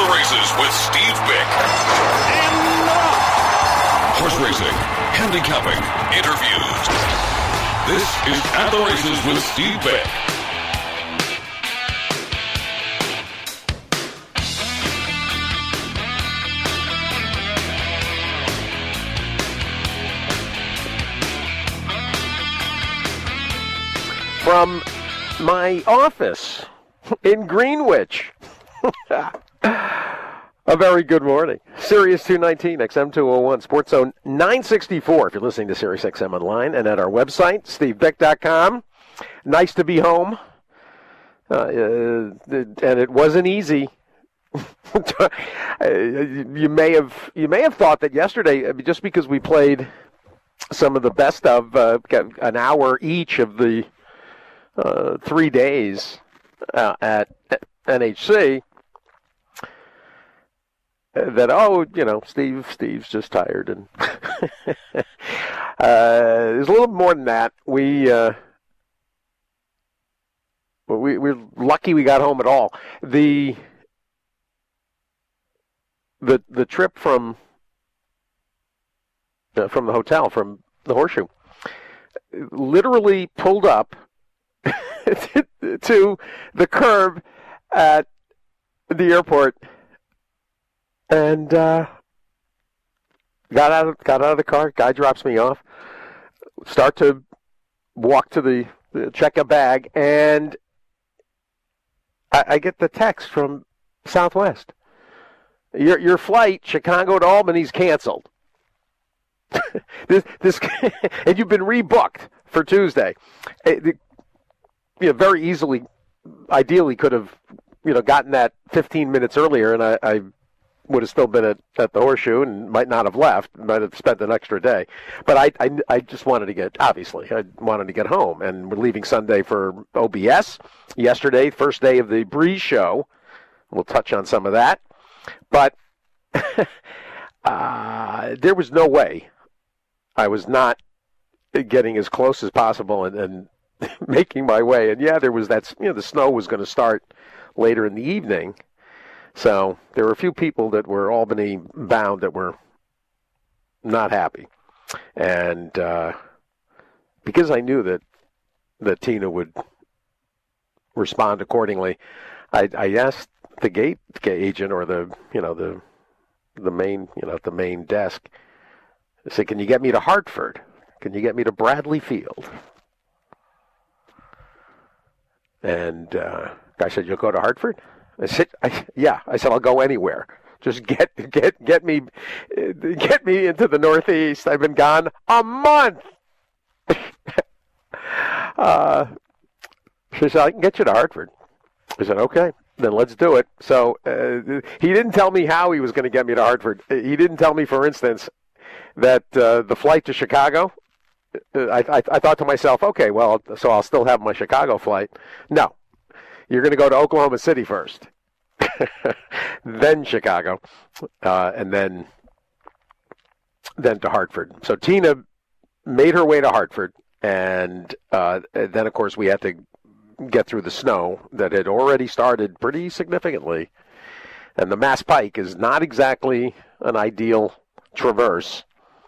the Races with Steve Bick. Horse racing, handicapping, interviews. This is At the Races with Steve Bick. From my office in Greenwich. A very good morning. Sirius 219, XM 201, Sports Zone 964 if you're listening to Sirius XM online and at our website, stevebeck.com. Nice to be home. And it wasn't easy. You may have thought that yesterday, just because we played some of the best of an hour each of the 3 days at NHC, that, Steve's just tired. And there's a little more than that. We're lucky we got home at all. The trip from the hotel, from the Horseshoe, literally pulled up to the curb at the airport and got out of the car. Guy drops me off. Start to walk to the check a bag, and I get the text from Southwest. Your flight Chicago to Albany's canceled. this and you've been rebooked for Tuesday. Very easily, ideally, could have, gotten that 15 minutes earlier, and I would have still been at the Horseshoe and might not have left, might have spent an extra day. But I just wanted to get home, and we're leaving Sunday for OBS. Yesterday, first day of the Breeze show. We'll touch on some of that. But there was no way I was not getting as close as possible and making my way. And there was that, the snow was going to start later in the evening. So there were a few people that were Albany bound that were not happy. And because I knew that Tina would respond accordingly, I asked the gate agent or the main desk, I said, can you get me to Hartford? Can you get me to Bradley Field? And guy said, you'll go to Hartford? I said, yeah. I said, I'll go anywhere. Just get me into the Northeast. I've been gone a month. She said, I can get you to Hartford. I said, okay, then let's do it. So he didn't tell me how he was going to get me to Hartford. He didn't tell me, for instance, that the flight to Chicago, I thought to myself, okay, well, so I'll still have my Chicago flight. No, you're going to go to Oklahoma City first, then Chicago, and then to Hartford. So Tina made her way to Hartford, and then, of course, we had to get through the snow that had already started pretty significantly. And the Mass Pike is not exactly an ideal traverse.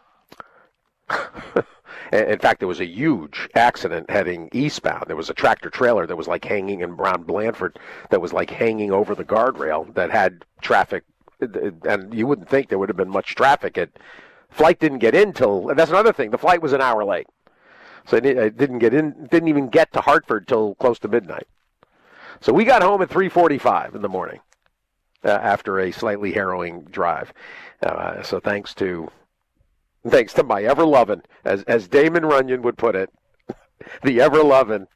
In fact, there was a huge accident heading eastbound. There was a tractor trailer that was like hanging in Brown Blandford that was like hanging over the guardrail that had traffic. And you wouldn't think there would have been much traffic. Flight didn't get in till, and that's another thing, the flight was an hour late. So it didn't even get to Hartford till close to midnight. So we got home at 3:45 in the morning after a slightly harrowing drive. So thanks to my ever-loving, as Damon Runyon would put it, the ever-loving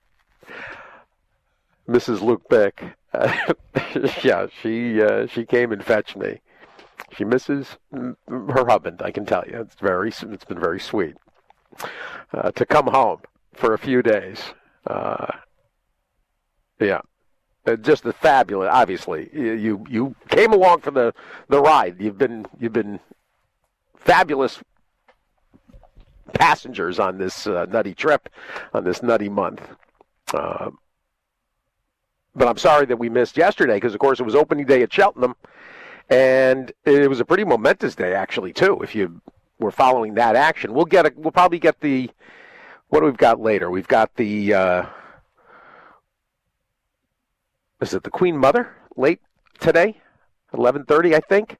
Mrs. Luke Bick. She came and fetched me. She misses her husband, I can tell you. It's been very sweet to come home for a few days. Just the fabulous. Obviously, you came along for the ride. You've been fabulous passengers on this nutty trip, on this nutty month. But I'm sorry that we missed yesterday because, of course, it was opening day at Cheltenham, And it was a pretty momentous day, actually, too. If you were following that action, we'll probably get the what we've got later. We've got the is it the Queen Mother late today, 11:30, I think.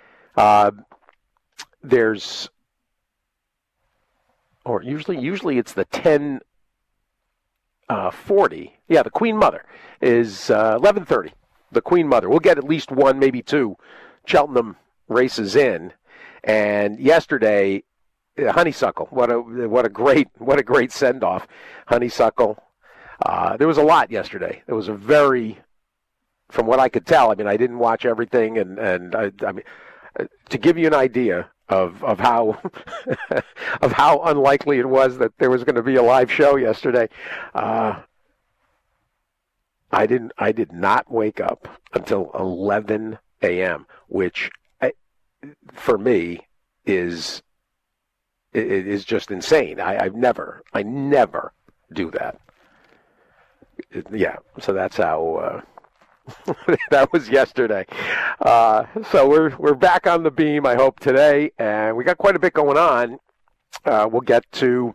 There's or usually it's the 10:40. Yeah, the Queen Mother is 11:30. The Queen Mother. We'll get at least one, maybe two Cheltenham races in. And yesterday, Honeysuckle. What a great send off, Honeysuckle. There was a lot yesterday. It was a very, from what I could tell. I mean, I didn't watch everything, and I mean, to give you an idea of how of how unlikely it was that there was going to be a live show yesterday. I did not wake up until 11 a.m., which for me is just insane. I never do that. Yeah, so that's how that was yesterday. So we're back on the beam, I hope, today, and we got quite a bit going on. We'll get to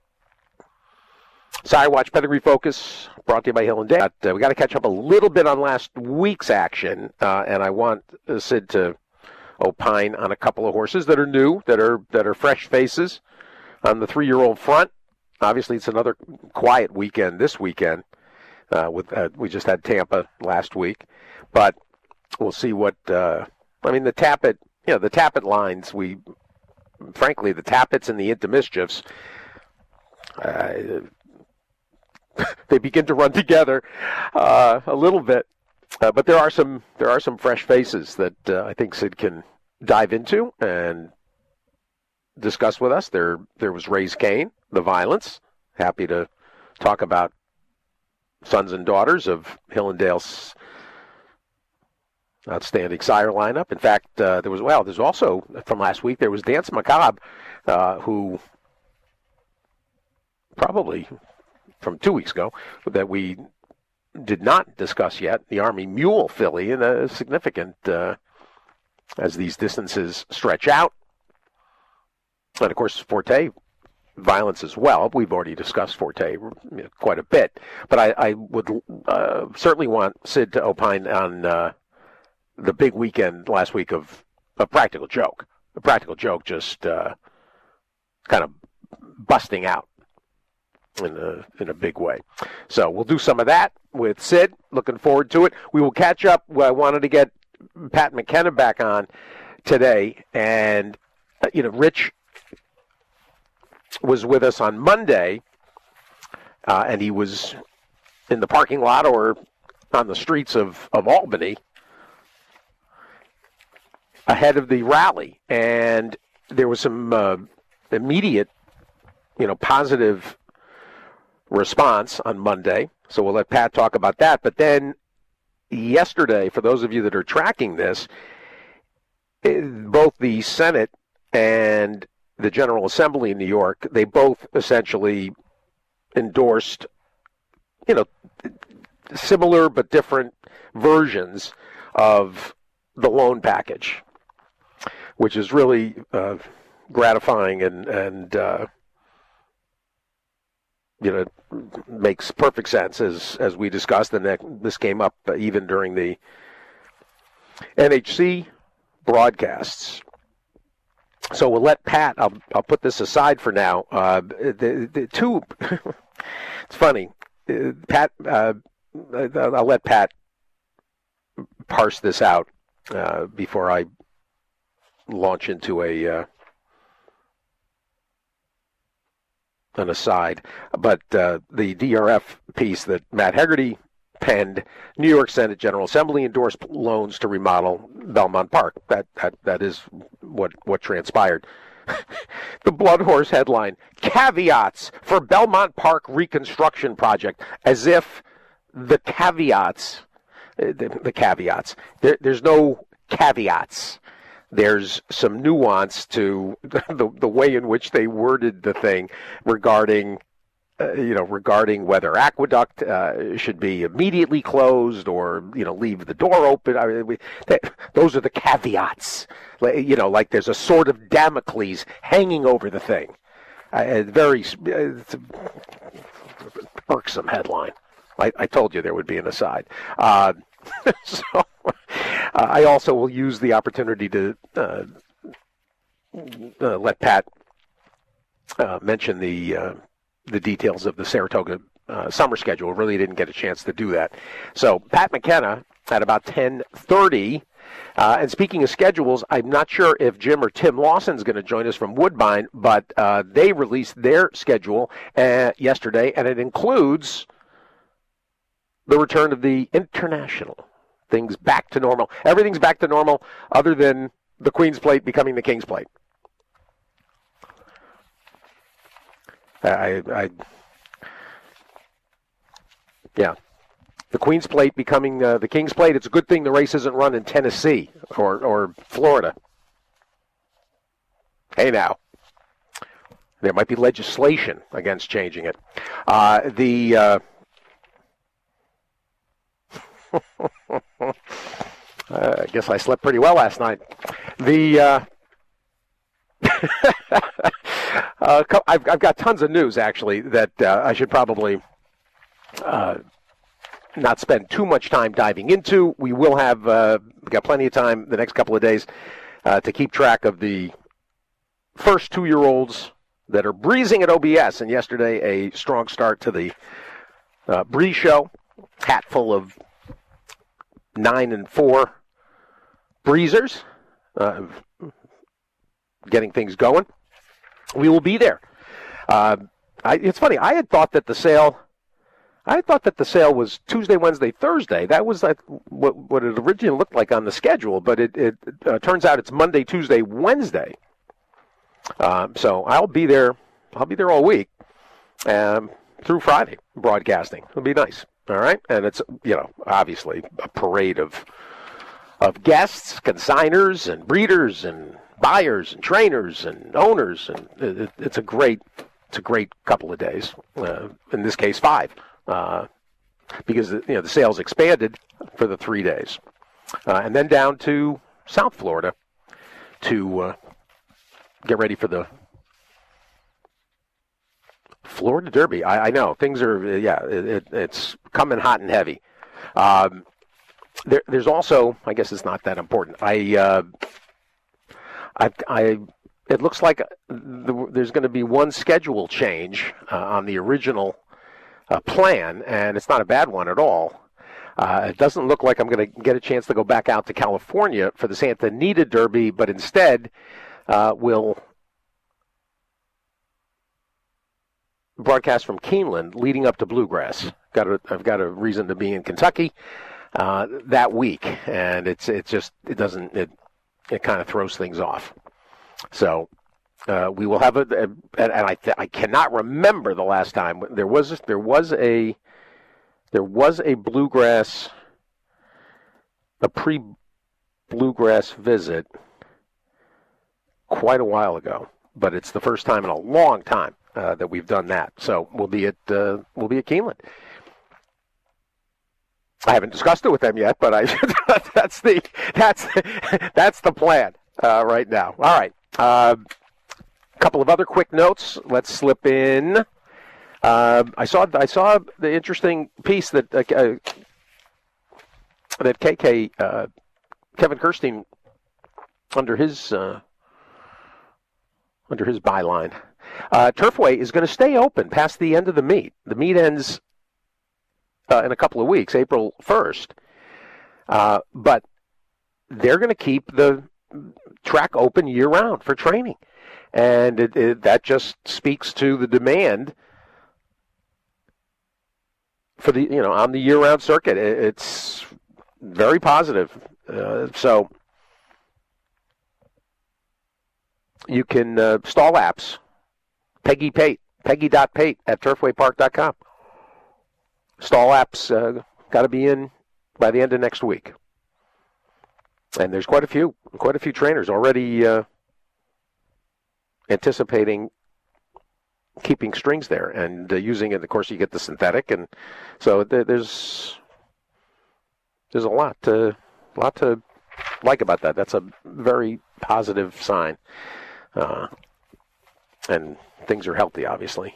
Sire Watch Pedigree Focus, brought to you by Hill and Dale. We got to catch up a little bit on last week's action, and I want Sid to opine on a couple of horses that are new, that are fresh faces on the 3-year-old front. Obviously, it's another quiet weekend this weekend. We just had Tampa last week, but we'll see what. I mean, the Tappet lines. Frankly, the Tappets and the Into Mischiefs. They begin to run together a little bit, but there are some fresh faces that I think Sid can dive into and discuss with us. There was Raise Cain, the Violence. Happy to talk about sons and daughters of Hill and Dale's outstanding sire lineup. In fact, there's also from last week there was Dance Macabre, who probably from 2 weeks ago that we did not discuss yet, the Army Mule filly, and a significant as these distances stretch out. And, of course, Forte Violence as well. We've already discussed Forte quite a bit. But I would certainly want Sid to opine on the big weekend last week of Practical Joke. A Practical Joke just kind of busting out in a big way. So we'll do some of that with Sid. Looking forward to it. We will catch up. I wanted to get Pat McKenna back on today, and Rich was with us on Monday, and he was in the parking lot or on the streets of Albany ahead of the rally, and there was some immediate, positive response on Monday. So we'll let Pat talk about that. But then yesterday, for those of you that are tracking this, both the Senate and the General Assembly in New York, they both essentially endorsed, similar but different versions of the loan package, which is really gratifying and makes perfect sense as we discussed, and this came up even during the NHC broadcasts. So we'll let Pat. I'll put this aside for now. The two. It's funny, Pat. I'll let Pat parse this out before I launch into an aside. But the DRF piece that Matt Hegarty penned, New York Senate General Assembly endorsed loans to remodel Belmont Park. That is what transpired. The Blood Horse headline: caveats for Belmont Park reconstruction project. As if the caveats, there's no caveats. There's some nuance to the way in which they worded the thing regarding regarding whether Aqueduct should be immediately closed or, leave the door open. I mean, those are the caveats. Like there's a sword of Damocles hanging over the thing. It's a irksome headline. I told you there would be an aside. So I also will use the opportunity to let Pat mention the details of the Saratoga summer schedule. Really didn't get a chance to do that. So Pat McKenna at about 10:30. And speaking of schedules, I'm not sure if Jim or Tim Lawson's going to join us from Woodbine, but they released their schedule yesterday, and it includes the return of the International. Things back to normal. Everything's back to normal other than the Queen's Plate becoming the King's Plate. Yeah. The Queen's Plate becoming the King's Plate. It's a good thing the race isn't run in Tennessee or Florida. Hey, now. There might be legislation against changing it. I guess I slept pretty well last night. I've got tons of news, actually, that I should probably not spend too much time diving into. We will have got plenty of time the next couple of days to keep track of the first 2-year-olds that are breezing at OBS. And yesterday, a strong start to the Breeze Show, hat full of 9 and 4 breezers, getting things going. We will be there. It's funny. I had thought that the sale was Tuesday, Wednesday, Thursday. That was like what it originally looked like on the schedule, but it turns out it's Monday, Tuesday, Wednesday. So I'll be there. I'll be there all week through Friday broadcasting. It'll be nice. All right, and it's obviously a parade of guests, consigners, and breeders, and buyers, and trainers, and owners, and it's a great couple of days. In this case, 5, because the sales expanded for the 3 days, and then down to South Florida to get ready for the Florida Derby. I know things are, it's coming hot and heavy. There's also, I guess it's not that important. It looks like there's going to be one schedule change on the original plan, and it's not a bad one at all. It doesn't look like I'm going to get a chance to go back out to California for the Santa Anita Derby, but instead we'll broadcast from Keeneland leading up to Bluegrass. I've got a reason to be in Kentucky that week, and it kind of throws things off. So we will have and I cannot remember the last time there was a Bluegrass, a pre-Bluegrass visit quite a while ago, but it's the first time in a long time that we've done that. So we'll be at Keeneland. I haven't discussed it with them yet, but that's the plan right now. All right. A couple of other quick notes. Let's slip in. I saw the interesting piece that KK Kevin Kirstein under his byline. Turfway is going to stay open past the end of the meet. The meet ends in a couple of weeks, April 1st. But they're going to keep the track open year-round for training. And that just speaks to the demand for on the year-round circuit. It's very positive. So you can stall apps. Peggy.Pate at turfwaypark.com. Stall apps got to be in by the end of next week. And there's quite a few trainers already anticipating keeping strings there and using it. Of course, you get the synthetic, and so there's a lot to like about that. That's a very positive sign, and things are healthy, obviously.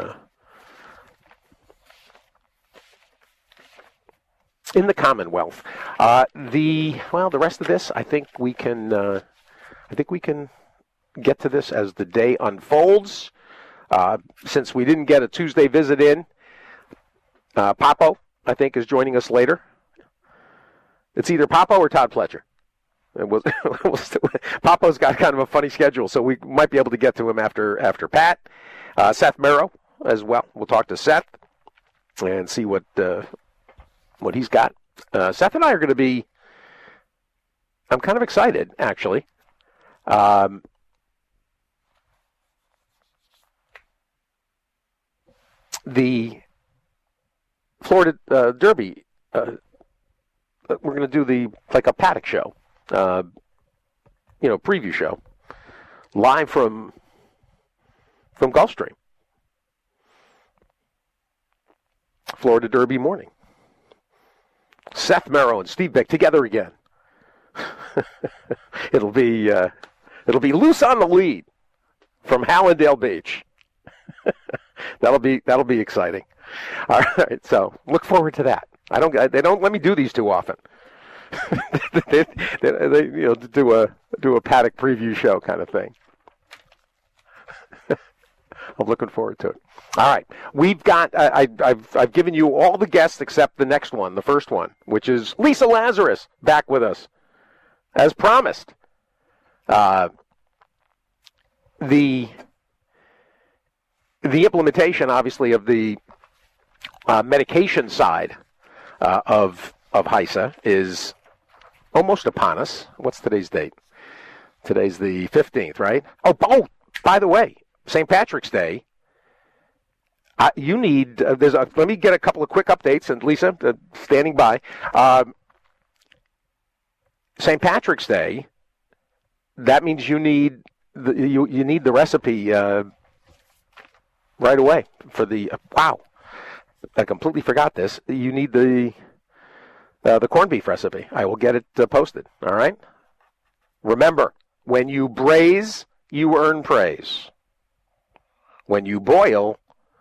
In the Commonwealth, the rest of this, I think we can get to this as the day unfolds. Since we didn't get a Tuesday visit in, Papo, I think, is joining us later. It's either Papo or Todd Pletcher. Papo's got kind of a funny schedule, so we might be able to get to him after Pat. Seth Merrow as well. We'll talk to Seth and see what he's got. Seth and I are going to be. I'm kind of excited, actually. The Florida Derby. We're going to do a paddock show, preview show, live from Gulfstream. Florida Derby morning. Seth Merrow and Steve Beck together again. It'll be loose on the lead from Hallandale Beach. That'll be exciting. All right, so look forward to that. They don't let me do these too often. they do a paddock preview show kind of thing. I'm looking forward to it. All right, we've got. I've given you all the guests except the next one, the first one, which is Lisa Lazarus back with us, as promised. The implementation, obviously, of the medication side of HISA is almost upon us. What's today's date? Today's the 15th, right? Oh, by the way, St. Patrick's Day. You need. Let me get a couple of quick updates, and Lisa, standing by. St. Patrick's Day. That means you need you need the recipe right away for the. Wow, I completely forgot this. You need the corned beef recipe. I will get it posted. All right. Remember, when you braise, you earn praise. When you boil,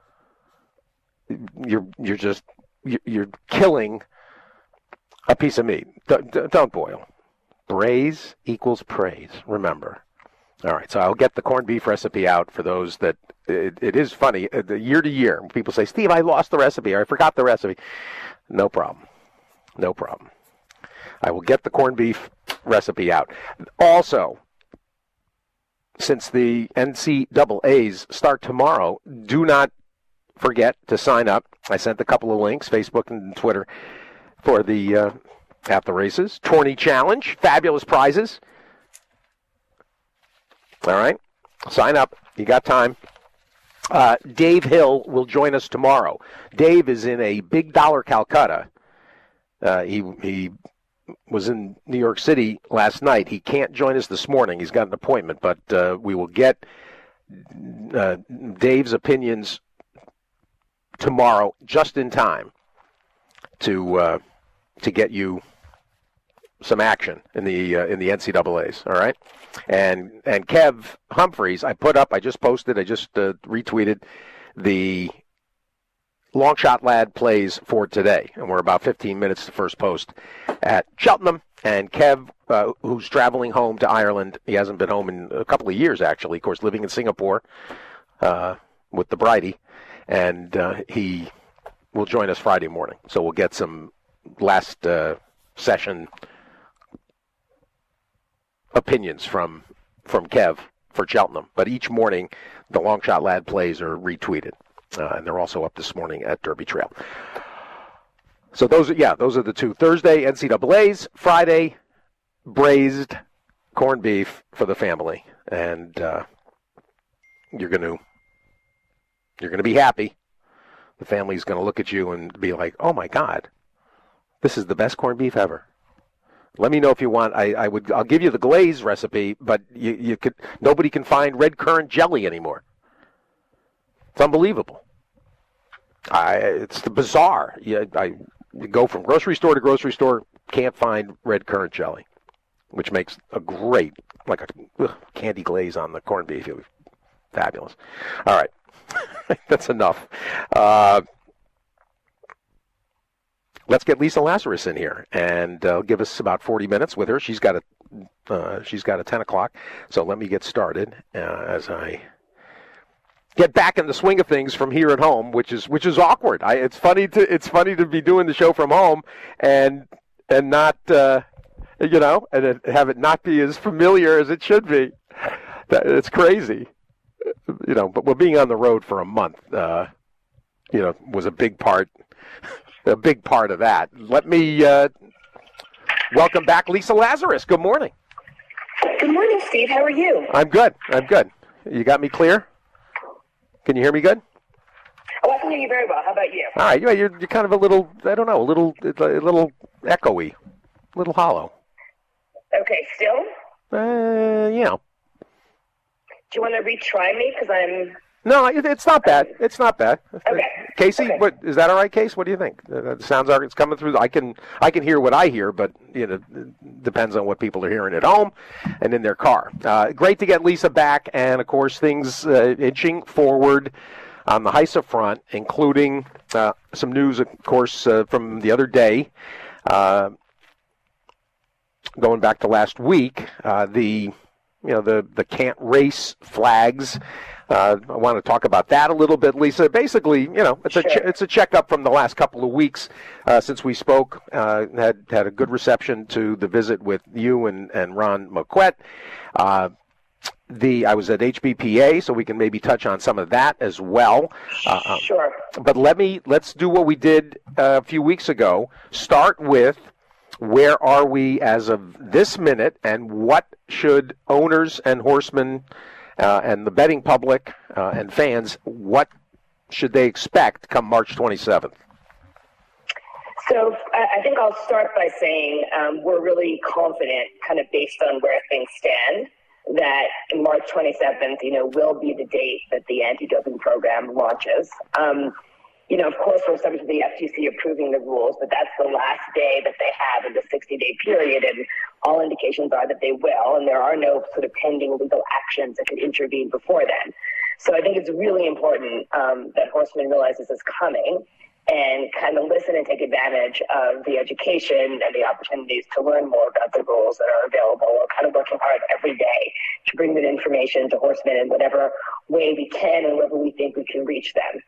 you're killing a piece of meat. Don't boil. Braise equals praise. Remember. All right, so I'll get the corned beef recipe out for those that it is funny. Year to year, people say, Steve, I lost the recipe, or I forgot the recipe. No problem. No problem. I will get the corned beef recipe out. Also, since the NCAAs start tomorrow, do not forget to sign up. I sent a couple of links, Facebook and Twitter, for the At the Races Tourney Challenge. Fabulous prizes. All right. Sign up. You got time. Dave Hill will join us tomorrow. Dave is in a Big Dollar Calcutta. He was in New York City last night. He can't join us this morning. He's got an appointment, but we will get Dave's opinions tomorrow just in time to get you some action in the NCAAs. All right, and Kev Humphreys, I just retweeted the Long Shot Lad plays for today, and we're about 15 minutes to first post at Cheltenham. And Kev, who's traveling home to Ireland, he hasn't been home in a couple of years, actually, of course, living in Singapore with the Bridie, and he will join us Friday morning. So we'll get some last session opinions from Kev for Cheltenham. But each morning, the Long Shot Lad plays are retweeted. And they're also up this morning at Derby Trail. So those are the two. Thursday, NCAAs. Friday, braised corned beef for the family. And you're going to be happy. The family's going to look at you and be like, oh, my God, this is the best corned beef ever. Let me know if you want. I'll give you the glaze recipe, but you could. Nobody can find red currant jelly anymore. It's unbelievable. It's bizarre. I go from grocery store to grocery store, can't find red currant jelly, which makes a great, like a candy glaze on the corned beef. It was fabulous. All right. That's enough. Let's get Lisa Lazarus in here, and give us about 40 minutes with her. She's got a 10 o'clock, so let me get started as I get back in the swing of things from here at home, which is awkward. It's funny to be doing the show from home and not and have it not be as familiar as it should be. It's crazy, But we're being on the road for a month, was a big part of that. Let me welcome back Lisa Lazarus. Good morning. Good morning, Steve. How are you? I'm good. You got me clear? Can you hear me good? Oh, I can hear you very well. How about you? All right. You're kind of a little echoey, a little hollow. Okay, still? Yeah. Do you want to retry me? Because I'm... No, it's not bad. It's not bad. Okay. Casey, okay. What is that all right, Case? What do you think? It sounds like it's coming through. I can hear what I hear, but it depends on what people are hearing at home and in their car. Great to get Lisa back, and of course things inching forward on the HISA front, including some news, of course, from the other day, going back to last week. The can't race flags. I want to talk about that a little bit, Lisa. Basically, it's a checkup from the last couple of weeks since we spoke. Had a good reception to the visit with you and Ron McQuett. I was at HBPA, so we can maybe touch on some of that as well. Sure. But let's do what we did a few weeks ago. Start with where are we as of this minute, and what should owners and horsemen and the betting public and fans, what should they expect come March 27th? So I think I'll start by saying we're really confident, kind of based on where things stand, that March 27th, will be the date that the anti-doping program launches. Of course, we're subject to the FTC approving the rules, but that's the last day that they have in the 60-day period, and all indications are that they will, and there are no sort of pending legal actions that could intervene before then. So I think it's really important that horsemen realize this is coming and kind of listen and take advantage of the education and the opportunities to learn more about the rules that are available. We're kind of working hard every day to bring that information to horsemen in whatever way we can and wherever we think we can reach them.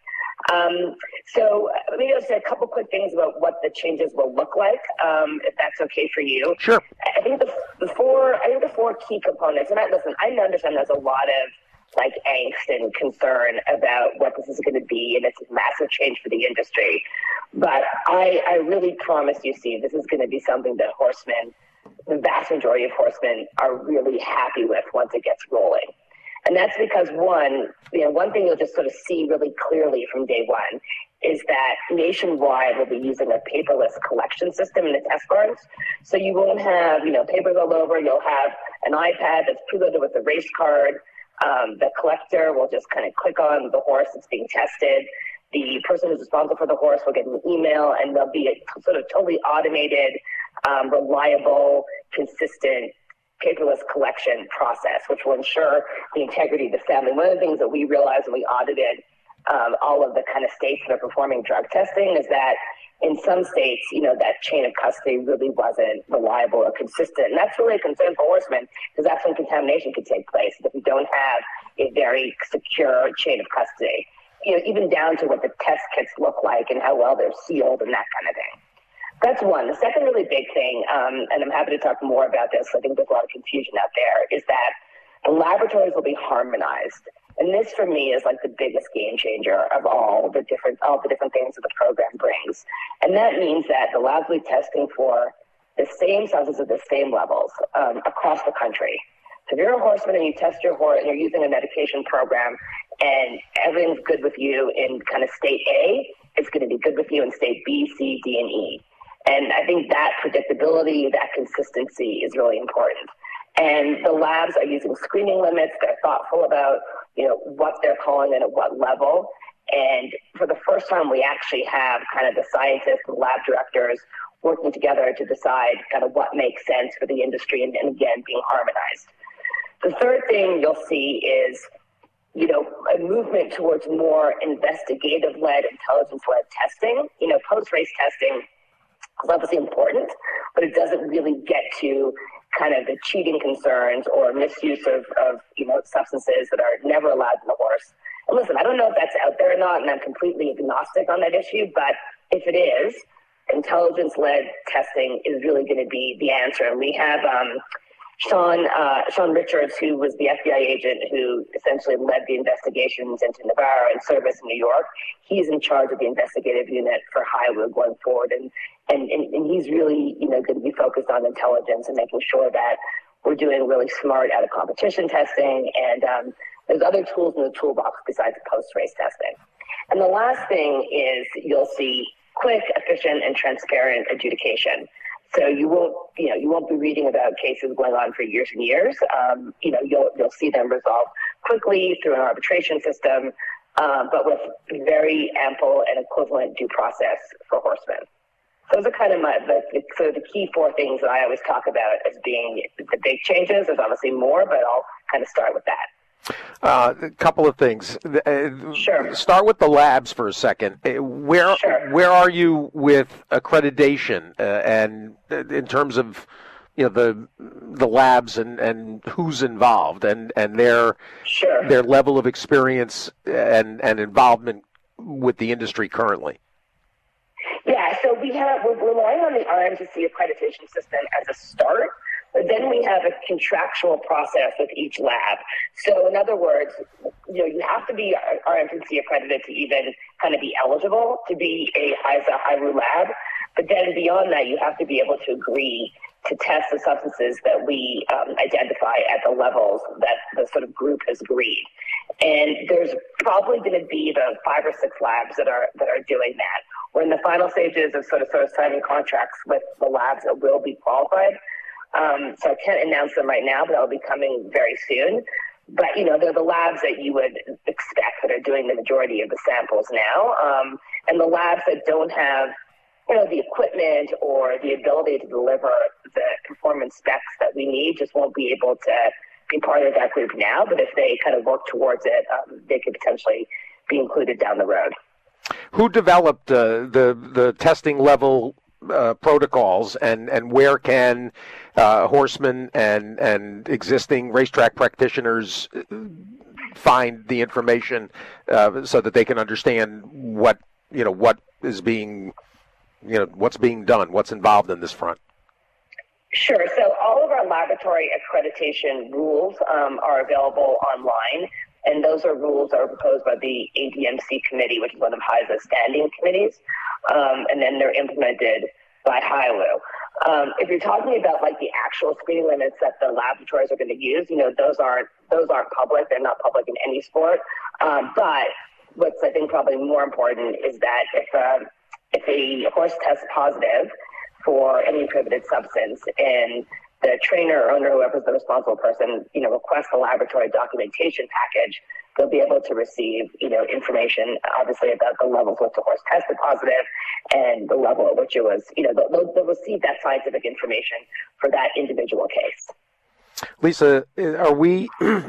So maybe I'll say a couple quick things about what the changes will look like, if that's okay for you. Sure. I think the four key components, and I understand there's a lot of angst and concern about what this is going to be, and it's a massive change for the industry. But I really promise you, Steve, this is going to be something that horsemen, the vast majority of horsemen, are really happy with once it gets rolling. And that's because one thing you'll just sort of see really clearly from day one is that nationwide we'll be using a paperless collection system in the test barns. So you won't have, papers all over. You'll have an iPad that's preloaded with a race card. The collector will just kind of click on the horse that's being tested. The person who's responsible for the horse will get an email, and there'll be a sort of totally automated, reliable, consistent paperless collection process, which will ensure the integrity of the family. One of the things that we realized when we audited all of the kind of states that are performing drug testing is that in some states, that chain of custody really wasn't reliable or consistent. And that's really a concern for horsemen, because that's when contamination could take place, if we don't have a very secure chain of custody, even down to what the test kits look like and how well they're sealed and that kind of thing. That's one. The second really big thing, and I'm happy to talk more about this, I think there's a lot of confusion out there, is that the laboratories will be harmonized. And this, for me, is the biggest game changer of all the different things that the program brings. And that means that the labs will be testing for the same substances at the same levels across the country. So if you're a horseman and you test your horse and you're using a medication program and everything's good with you in kind of state A, it's going to be good with you in state B, C, D, and E. And I think that predictability, that consistency is really important. And the labs are using screening limits. They're thoughtful about, what they're calling and at what level. And for the first time, we actually have kind of the scientists and lab directors working together to decide kind of what makes sense for the industry and again, being harmonized. The third thing you'll see is, a movement towards more investigative-led, intelligence-led testing. Post-race testing is obviously important, but it doesn't really get to kind of the cheating concerns or misuse of substances that are never allowed in the horse. And listen, I don't know if that's out there or not, and I'm completely agnostic on that issue, but if it is, intelligence-led testing is really going to be the answer. And we have Sean Richards, who was the FBI agent who essentially led the investigations into Navarro and Service in New York. He's in charge of the investigative unit for HIWU going forward, and he's really going to be focused on intelligence and making sure that we're doing really smart out of competition testing, and there's other tools in the toolbox besides post-race testing. And the last thing is you'll see quick, efficient, and transparent adjudication. So you won't be reading about cases going on for years and years. You'll see them resolved quickly through an arbitration system, but with very ample and equivalent due process for horsemen. Those are kind of the key four things that I always talk about as being the big changes. There's obviously more, but I'll kind of start with that. A couple of things. Sure. Start with the labs for a second. Where are you with accreditation and in terms of the labs and who's involved and their level of experience and involvement with the industry currently? Yeah, so we're relying on the RMTC accreditation system as a start. But then we have a contractual process with each lab. So in other words, you have to be RMTC accredited to even kind of be eligible to be a HIWU lab. But then beyond that, you have to be able to agree to test the substances that we identify at the levels that the sort of group has agreed. And there's probably going to be about 5 or 6 labs that are doing that. We're in the final stages of sort of signing contracts with the labs that will be qualified. So I can't announce them right now, but they'll be coming very soon. But, they're the labs that you would expect that are doing the majority of the samples now. And the labs that don't have, the equipment or the ability to deliver the performance specs that we need just won't be able to be part of that group now. But if they kind of work towards it, they could potentially be included down the road. Who developed the testing level protocols, and where can horsemen and existing racetrack practitioners find the information so that they can understand what is being what's being done, what's involved in this front? Sure. So all of our laboratory accreditation rules are available online. And those are rules that are proposed by the ADMC committee, which is one of HISA's standing committees, and then they're implemented by HIWU. If you're talking about like the actual speeding limits that the laboratories are going to use, those aren't public. They're not public in any sport. But what's I think probably more important is that if a horse tests positive for any prohibited substance and the trainer or owner, whoever's the responsible person, requests the laboratory documentation package, they'll be able to receive, information, obviously, about the levels which the horse tested positive and the level at which it was, they'll receive that scientific information for that individual case. Lisa, are we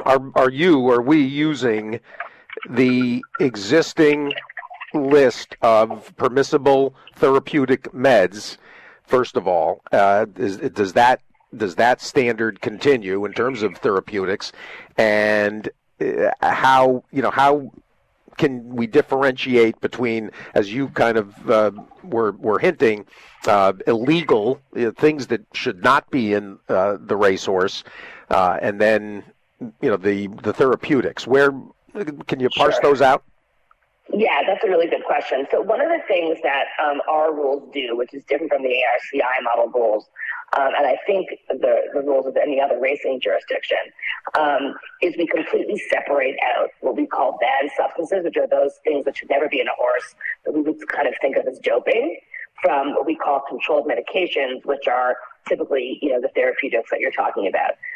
using the existing list of permissible therapeutic meds? First of all, does that standard continue in terms of therapeutics, and how can we differentiate between, as you kind of were hinting, illegal things that should not be in the racehorse, and then the therapeutics? Where can you parse those out? Yeah, that's a really good question. So one of the things that our rules do, which is different from the ARCI model rules, and I think the rules of any other racing jurisdiction, is we completely separate out what we call banned substances, which are those things that should never be in a horse that we would kind of think of as doping, from what we call controlled medications, which are typically, the therapeutics that you're talking about.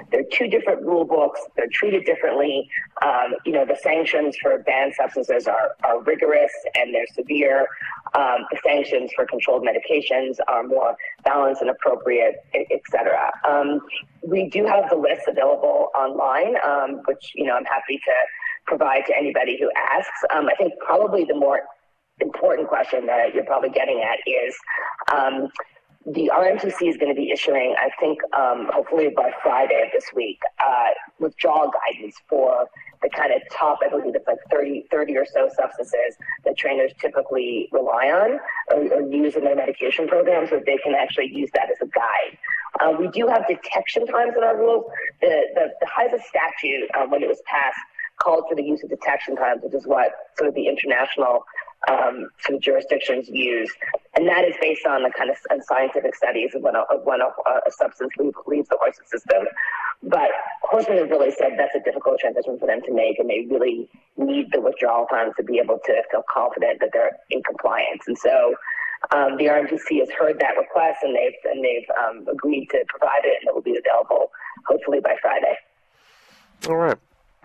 They're two different rule books. They're treated differently. The sanctions for banned substances are rigorous and they're severe. The sanctions for controlled medications are more balanced and appropriate, et cetera. We do have the list available online, which, I'm happy to provide to anybody who asks. I think probably the more important question that you're probably getting at is the RMTC is going to be issuing, I think, hopefully by Friday of this week, withdrawal guidance for the kind of top, I believe it's like 30 or so substances that trainers typically rely on or use in their medication programs, so they can actually use that as a guide. We do have detection times in our rules. The HISA statute, when it was passed, called for the use of detection times, which is what sort of the international sort of jurisdictions use. And that is based on the kind of scientific studies of when a substance leaves the horse's system. But horsemen have really said that's a difficult transition for them to make, and they really need the withdrawal time to be able to feel confident that they're in compliance. And so the RMTC has heard that request, and they've agreed to provide it, and it will be available hopefully by Friday. All right.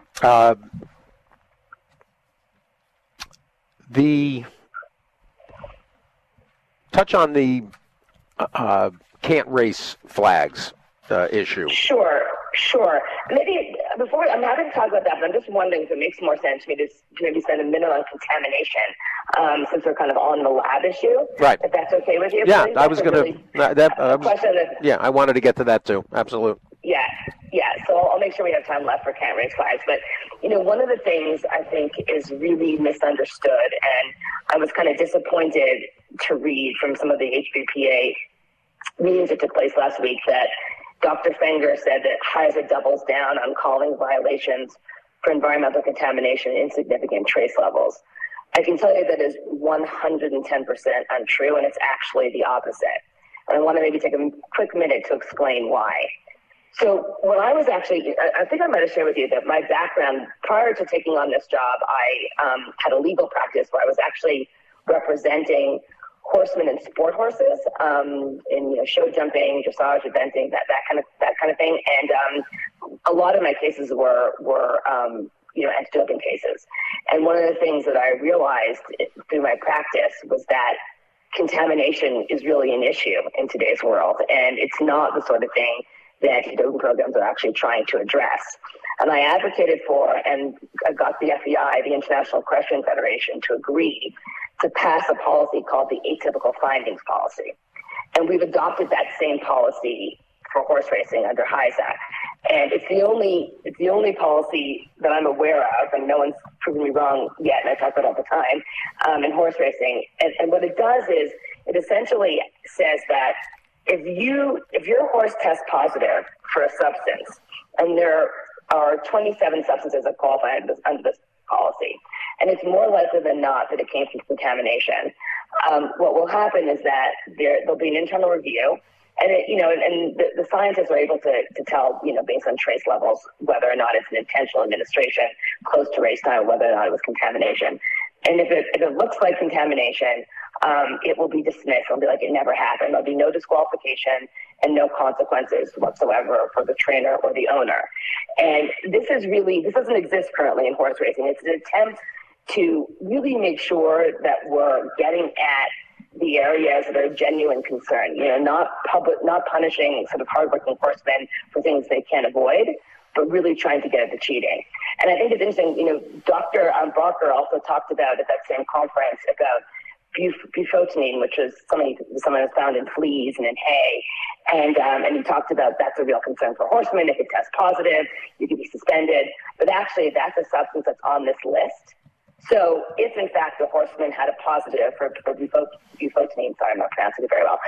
The touch on the can't race flags issue. Sure. Maybe before I'm happy to talk about that, but I'm just wondering if it makes more sense for me to maybe spend a minute on contamination, since we're kind of on the lab issue. Right. If that's okay with you. Yeah, please. I was going to. Question. Yeah, I wanted to get to that too. Absolutely. Yeah. So I'll make sure we have time left for can't race flags. But, one of the things I think is really misunderstood, and I was kind of disappointed to read from some of the HBPA meetings that took place last week, that Dr. Fenger said that HISA doubles down on calling violations for environmental contamination insignificant trace levels. I can tell you that is 110% untrue, and it's actually the opposite. And I want to maybe take a quick minute to explain why. So when I was actually, I think I might have shared with you that my background prior to taking on this job, I had a legal practice where I was actually representing horsemen and sport horses in show jumping, dressage, eventing, that kind of thing. And a lot of my cases were anti-doping cases. And one of the things that I realized through my practice was that contamination is really an issue in today's world, and it's not the sort of thing that anti-doping programs are actually trying to address. And I advocated for, and I got the FEI, the International Equestrian Federation, to agree to pass a policy called the Atypical Findings Policy. And we've adopted that same policy for horse racing under HISA. And it's the only policy that I'm aware of, and no one's proven me wrong yet, and I talk about it all the time, in horse racing. And what it does is it essentially says that if your horse tests positive for a substance, and there are 27 substances that qualify under this policy, and it's more likely than not that it came from contamination, what will happen is that there'll be an internal review, and the scientists are able to tell, based on trace levels, whether or not it's an intentional administration close to race time, whether or not it was contamination. And if it looks like contamination, it will be dismissed. It'll be like it never happened. There'll be no disqualification and no consequences whatsoever for the trainer or the owner. And this doesn't exist currently in horse racing. It's an attempt to really make sure that we're getting at the areas that are genuine concern. Not punishing sort of hardworking horsemen for things they can't avoid, but really trying to get at the cheating. And I think it's interesting, Dr. Barker also talked about at that same conference about bufotenine, which is something that's found in fleas and in hay. And he talked about that's a real concern for horsemen. If it tests positive, you could be suspended. But actually, that's a substance that's on this list. So if, in fact, the horseman had a positive for bufotenine, sorry, I'm not pronouncing it very well,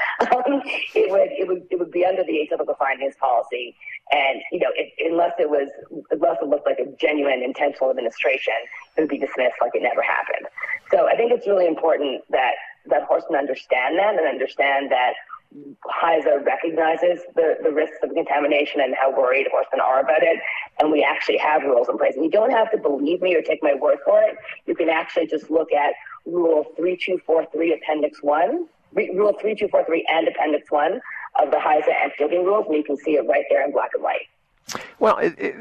it would be under the atypical findings policy. And, unless it looked like a genuine intentional administration, it would be dismissed like it never happened. So I think it's really important that horsemen understand that and understand that HISA recognizes the risks of contamination and how worried horsemen are about it. And we actually have rules in place. And you don't have to believe me or take my word for it. You can actually just look at Rule 3243 Appendix 1, Rule 3243 and Appendix 1 of the HISA anti-doping rules, and you can see it right there in black and white. Well,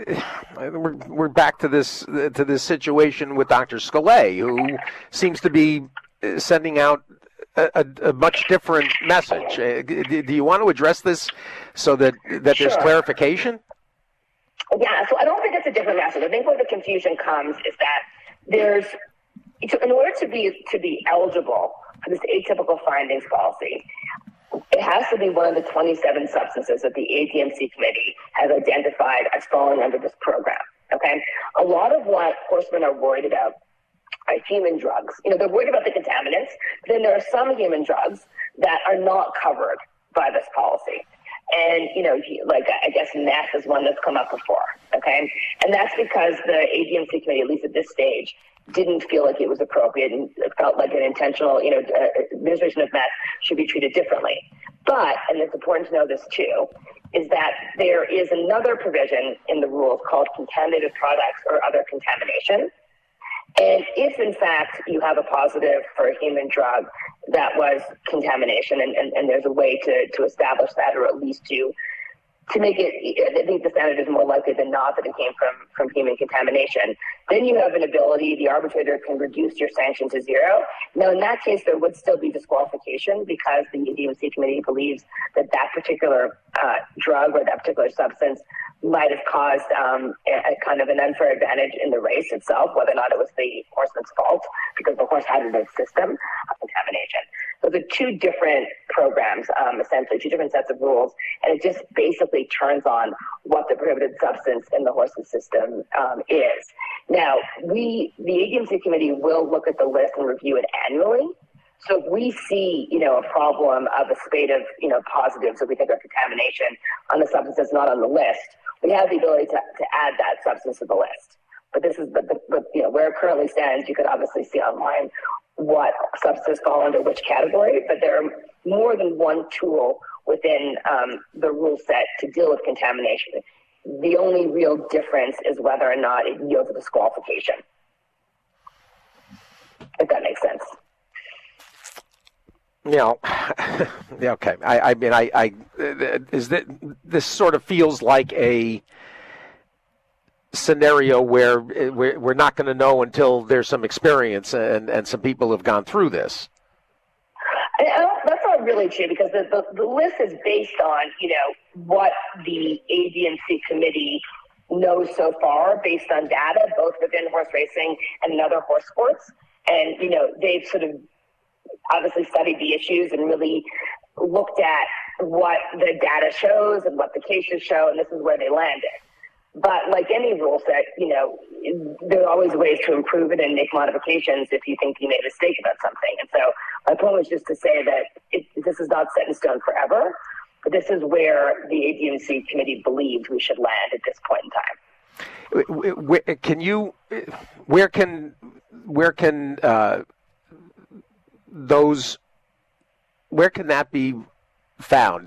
we're back to this situation with Dr. Scalay, who seems to be sending out a much different message. Do you want to address this so that there's Sure. clarification? Yeah, so I don't think it's a different message. I think where the confusion comes is that in order to be eligible for this atypical findings policy, it has to be one of the 27 substances that the ADMC committee has identified as falling under this program. Okay, a lot of what horsemen are worried about are human drugs. They're worried about the contaminants, but then there are some human drugs that are not covered by this policy. And, I guess meth is one that's come up before, okay? And that's because the ADMC committee, at least at this stage, didn't feel like it was appropriate and it felt like an intentional, administration of meth should be treated differently. But, and it's important to know this too, is that there is another provision in the rules called contaminated products or other contamination. And if, in fact, you have a positive for a human drug that was contamination, and there's a way to establish that, or at least to make it, I think the standard is more likely than not that it came from human contamination, then you have an ability, the arbitrator can reduce your sanction to zero. Now, in that case, there would still be disqualification because the ADMC committee believes that particular drug or that particular substance might have caused a kind of an unfair advantage in the race itself, whether or not it was the horseman's fault, because the horse had a system of contamination. Those are two different programs, essentially, two different sets of rules, and it just basically turns on what the prohibited substance in the horse's system is. Now, the ADMC committee will look at the list and review it annually. So if we see, a problem of a spate of, positives that we think are contamination on the substance that's not on the list, we have the ability to add that substance to the list. But this is, where it currently stands, you could obviously see online what substances fall under which category, but there are more than one tool within the rule set to deal with contamination. The only real difference is whether or not it yields a disqualification, if that makes sense. Okay. I mean, this sort of feels like a scenario where we're not going to know until there's some experience and some people have gone through this. That's not really true, because the list is based on, what the ADMC committee knows so far based on data, both within horse racing and in other horse sports. And, they've sort of obviously studied the issues and really looked at what the data shows and what the cases show, and this is where they landed. But like any rule set, there are always ways to improve it and make modifications if you think you made a mistake about something. And so my point was just to say that this is not set in stone forever, but this is where the ADMC committee believed we should land at this point in time. Where can that be found?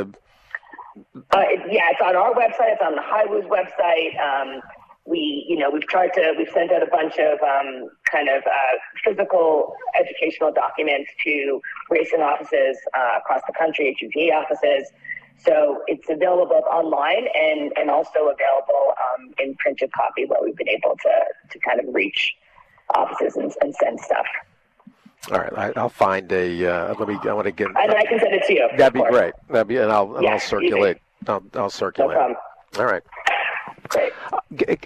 It's on our website. It's on the HIWOO's website. We've sent out a bunch of physical educational documents to racing offices across the country, HUPA offices. So it's available online and also available in printed copy, where we've been able to kind of reach offices and send stuff. All right, I'll find a. I want to get. And I can send it to you. That'd be great. I'll circulate. I'll circulate. No problem. All right. Great.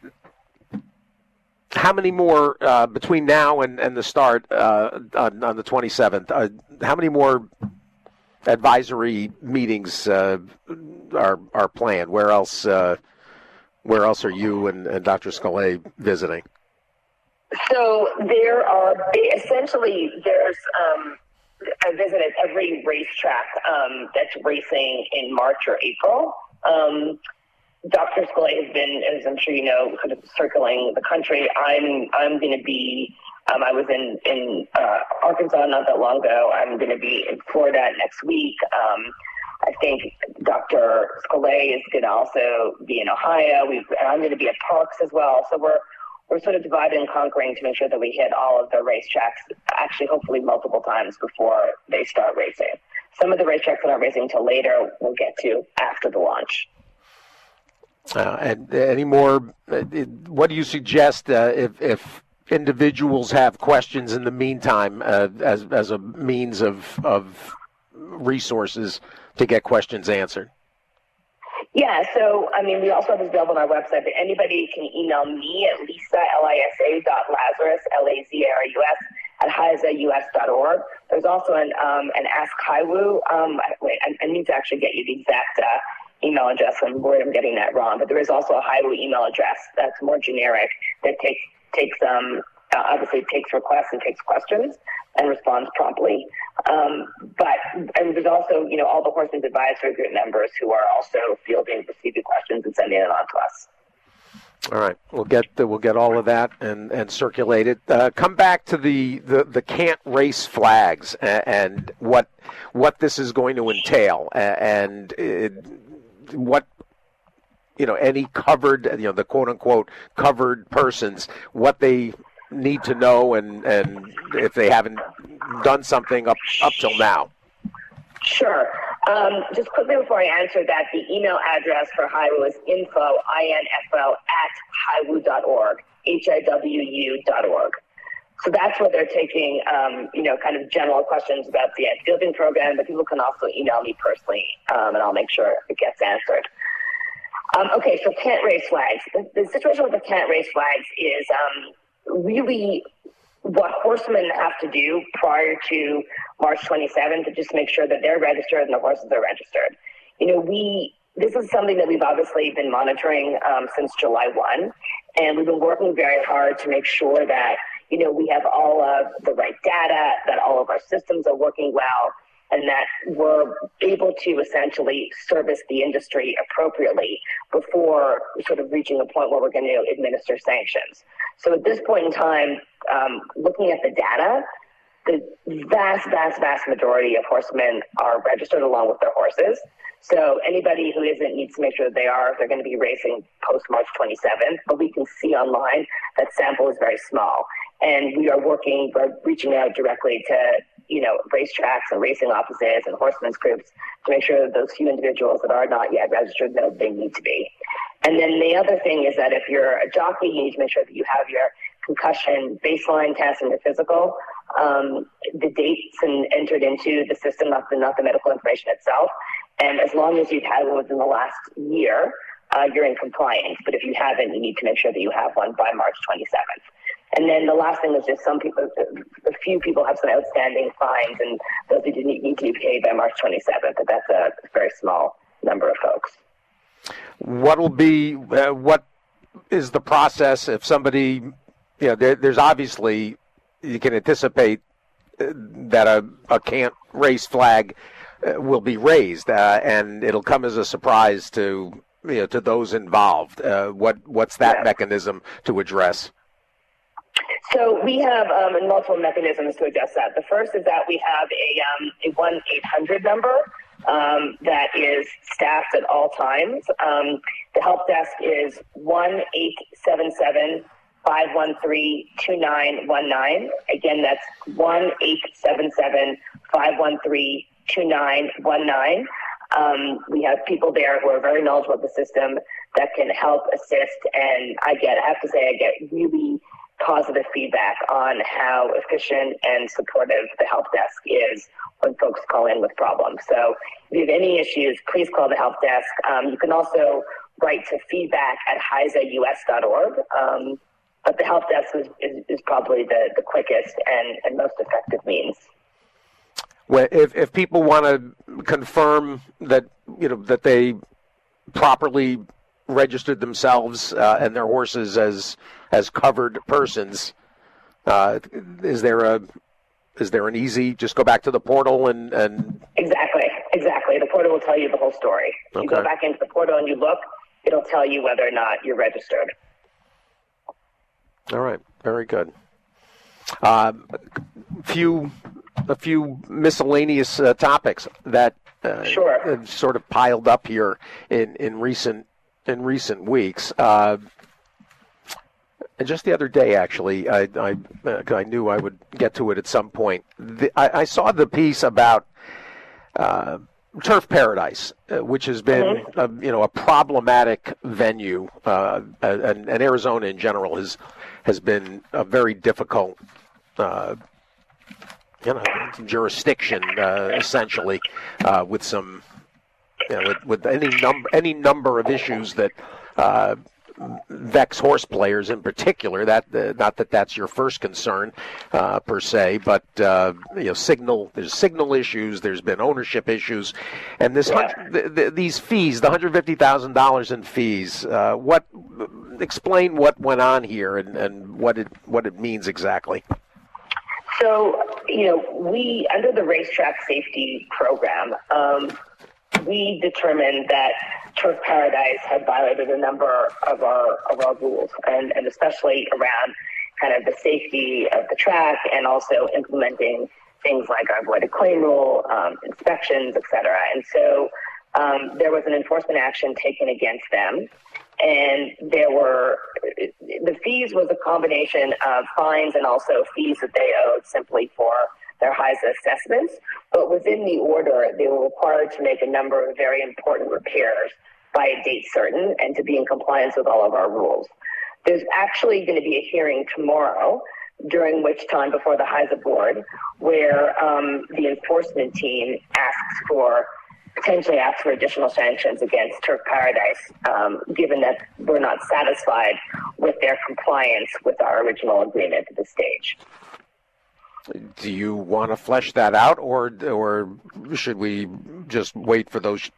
How many more between now and the start on the 27th? How many more advisory meetings are planned? Where else are you and Dr. Scalay visiting? So there's I visit at every racetrack that's racing in March or April. Dr. Scalay has been, as I'm sure you know, kind of circling the country. I'm going to be. I was in Arkansas not that long ago. I'm going to be in Florida next week. I think Dr. Scalay is going to also be in Ohio. I'm going to be at Parks as well. So we're sort of dividing and conquering to make sure that we hit all of the racetracks, actually hopefully multiple times before they start racing. Some of the racetracks that aren't racing until later we'll get to after the launch. And any more? What do you suggest if individuals have questions in the meantime, as a means of resources to get questions answered? Yeah, so, we also have this available on our website, but anybody can email me at Lisa, Lisa.Lazarus, Lazarus, at HISAUS.org. There's also an Ask HIWU. I need to actually get you the exact email address. I'm worried I'm getting that wrong, but there is also a HIWU email address that's more generic that obviously takes requests and takes questions and responds promptly. And there's also, all the Horsemen's Advisory Group members who are also receiving questions and sending it on to us. All right, we'll get all of that and circulate it. Come back to the can't race flags and what this is going to entail and what any covered the quote unquote covered persons, what they need to know and if they haven't done something up till now. Sure. Just quickly before I answer that, the email address for HIWU is info at hiwu.org, HIWU.org. So that's where they're taking, kind of general questions about the fielding program, but people can also email me personally, and I'll make sure it gets answered. Okay, so can't race flags. The situation with the can't race flags is really what horsemen have to do prior to March 27th to just make sure that they're registered and the horses are registered. This is something that we've obviously been monitoring since July 1, and we've been working very hard to make sure that, we have all of the right data, that all of our systems are working well, and that we're able to essentially service the industry appropriately before sort of reaching a point where we're going to administer sanctions. So at this point in time, looking at the data, the vast majority of horsemen are registered along with their horses. So anybody who isn't needs to make sure that they're going to be racing post March 27th, but we can see online that sample is very small. And we're reaching out directly to, racetracks and racing offices and horsemen's groups to make sure that those few individuals that are not yet registered know they need to be. And then the other thing is that if you're a jockey, you need to make sure that you have your concussion baseline test and the physical, the dates and entered into the system, not the medical information itself. And as long as you've had one within the last year, you're in compliance. But if you haven't, you need to make sure that you have one by March 27th. And then the last thing is just a few people have some outstanding fines, and those need to be paid by March 27th. But that's a very small number of folks. What is the process if somebody, there's obviously, you can anticipate that a can't race flag will be raised, and it'll come as a surprise to those involved. What's that mechanism to address? So we have multiple mechanisms to address that. The first is that we have a 1-800 number that is staffed at all times. The help desk is 1-877-513-2919. Again, that's 1-877-513-2919. We have people there who are very knowledgeable of the system that can help assist, and I have to say I get really positive feedback on how efficient and supportive the help desk is when folks call in with problems. So if you have any issues, please call the help desk. You can also write to feedback@hisaus.org. But the help desk is probably the quickest and most effective means. Well, if people want to confirm that that they properly registered themselves and their horses as covered persons, is there an easy, just go back to the portal and Exactly. The portal will tell you the whole story. Okay. You go back into the portal and you look, it'll tell you whether or not you're registered. All right, very good. A few miscellaneous topics that Sure. sort of piled up here in recent weeks. And just the other day, actually, I knew I would get to it at some point. I saw the piece about Turf Paradise, which has been a problematic venue, and Arizona in general has been a very difficult jurisdiction, essentially, with some with any number of issues that vex horse players in particular. Not that that's your first concern per se, but there's signal issues. There's been ownership issues, and these fees, the $150,000 in fees. Explain what went on here and what it means exactly. So, we, under the Racetrack Safety Program, we determined that Turf Paradise had violated a number of our rules, and especially around kind of the safety of the track and also implementing things like our avoided claim rule, inspections, et cetera. And so there was an enforcement action taken against them. And the fees was a combination of fines and also fees that they owed simply for their HISA assessments. But within the order, they were required to make a number of very important repairs by a date certain and to be in compliance with all of our rules. There's actually going to be a hearing tomorrow, during which time before the HISA board, where the enforcement team potentially asks for additional sanctions against Turf Paradise, given that we're not satisfied with their compliance with our original agreement at this stage. Do you want to flesh that out, or should we just wait for those?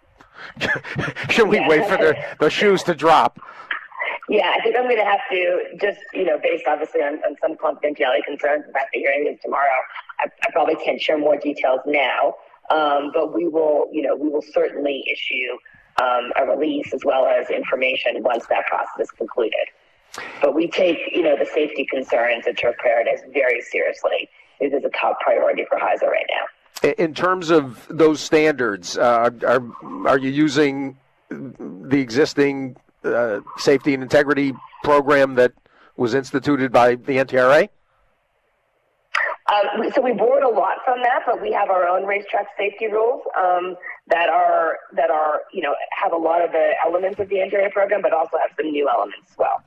Wait for the shoes to drop? Yeah, I think I'm going to have to just, based obviously on some confidentiality concerns about the hearing is tomorrow. I probably can't share more details now, but we will certainly issue a release as well as information once that process is concluded. But we take, the safety concerns at Turf Paradise very seriously. It is a top priority for HISA right now. In terms of those standards, are you using the existing safety and integrity program that was instituted by the NTRA? So we borrowed a lot from that, but we have our own racetrack safety rules that are have a lot of the elements of the NTRA program, but also have some new elements as well.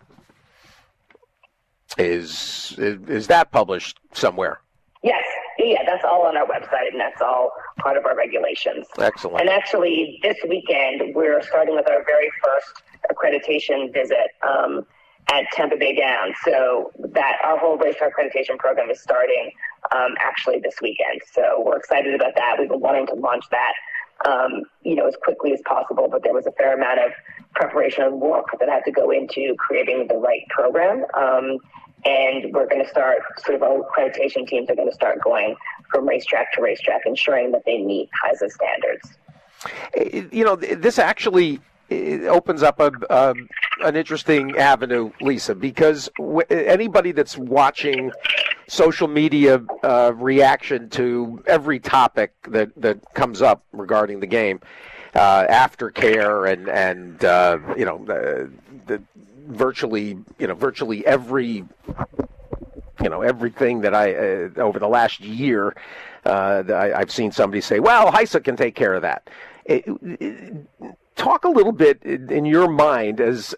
Is that published somewhere? Yes. Yeah, that's all on our website, and that's all part of our regulations. Excellent. And actually, this weekend, we're starting with our very first accreditation visit at Tampa Bay Downs. So that our whole racetrack accreditation program is starting actually this weekend. So we're excited about that. We've been wanting to launch that, as quickly as possible, but there was a fair amount of preparation and work that had to go into creating the right program. And we're going to start, our accreditation teams are going to start going from racetrack to racetrack, ensuring that they meet HISA standards. This actually opens up an interesting avenue, Lisa, because anybody that's watching social media reaction to every topic that comes up regarding the game, aftercare and virtually every everything that I over the last year I've seen somebody say, well, HISA can take care of that. Talk a little bit in your mind as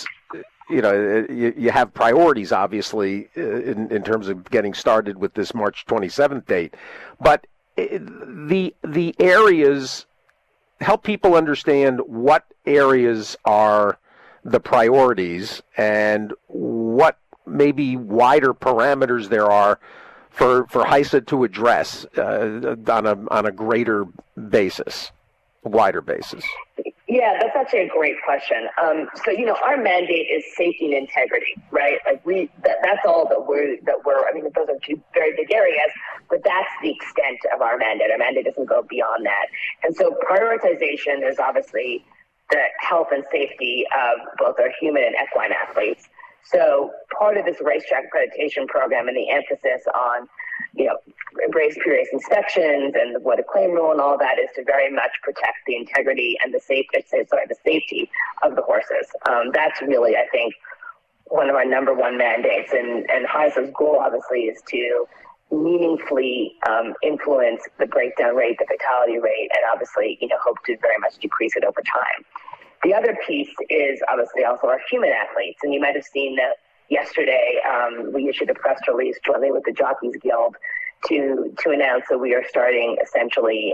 you have priorities, obviously, in terms of getting started with this March 27th date, but the areas, help people understand what areas are the priorities and what maybe wider parameters there are for HISA to address on a greater basis, wider basis. Yeah, that's actually a great question. So our mandate is safety and integrity, right? Like that's all that we're. I mean, those are two very big areas, but that's the extent of our mandate. Our mandate doesn't go beyond that. And so prioritization is obviously the health and safety of both our human and equine athletes. So part of this racetrack accreditation program and the emphasis on, race period inspections and what a claim rule and all that is to very much protect the integrity and the safety of the horses. That's really, I think, one of our number one mandates. And HISA's goal, obviously, is to meaningfully influence the breakdown rate, the fatality rate, and obviously, hope to very much decrease it over time. The other piece is obviously also our human athletes. And you might have seen that yesterday we issued a press release jointly with the Jockeys Guild to announce that we are starting essentially